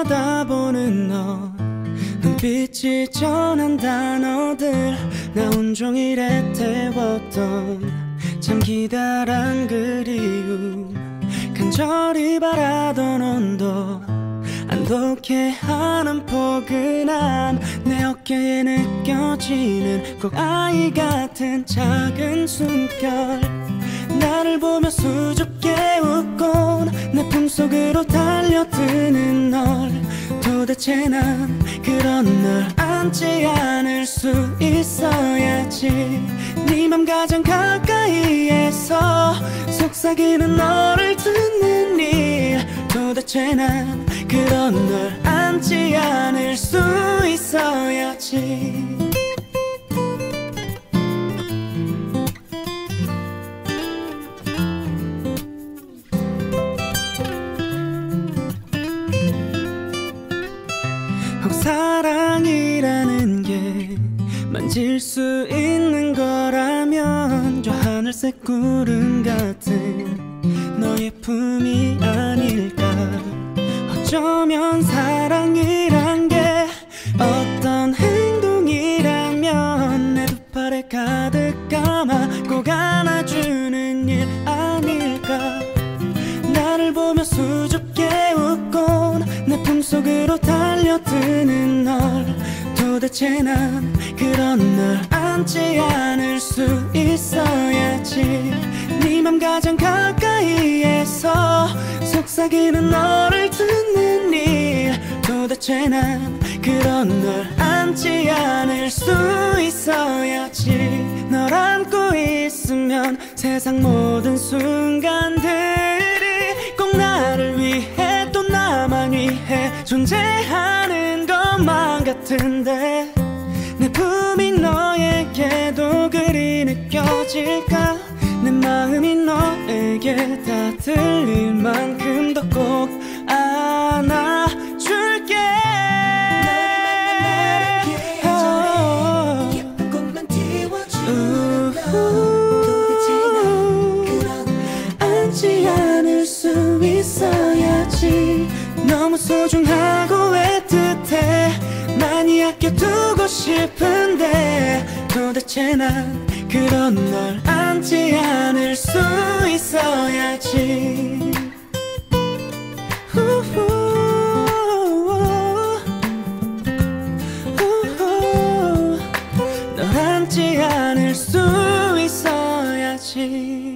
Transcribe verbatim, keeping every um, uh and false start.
쳐다보는 너, 눈빛이 전한 단어들 나 온종일에 태웠던 참 기다란 그리움, 간절히 바라던 온도, 안독해 하는 포근함, 내 어깨에 느껴지는 꼭 아이 같은 작은 숨결, 나를 보며 수줍게 웃곤 내 품속으로 달려드는 널, 도대체 난 그런 널 안지 않을 수 있어야지. 네 맘 가장 가까이에서 속삭이는 너를 듣는 일, 도대체 난 그런 널 안지 않을 수 있어야지. 혹 사랑이라는 게 만질 수 있는 거라면 저 하늘색 구름 같은 너의 품이 아닐까. 어쩌면 사랑이란 게 어떤 행동이라면 내 두 팔에 가득 감아 꼭 안아주는 일 아닐까. 나를 보며 수줍게 웃곤 내 품속으로 달려드는 널, 도대체 난 그런 널 안지 않을 수 있어야지. 네 맘 가장 가까이에서 속삭이는 너를 듣는 일, 도대체 난 그런 널 안지 않을 수 있어야지. 널 안고 있으면 세상 모든 순간들이 꼭 나를 위해 또 나만 위해 존재하는 것만 같은데, 내 품이 너에게도 그리 느껴질까. 내 마음이 너에게 다 들릴 만큼 더 꼭 안아줄게. 예쁜 꽃만 띄워주면 도대체 난 그런 안지 않을 수 있어야지. 너무 소중하고 애틋해 많이 아껴두고 싶은데, 도대체 난 그런 널 안지 않을 수 있어야지. 우후, 우후, 널 안지 않을 수 있어야지.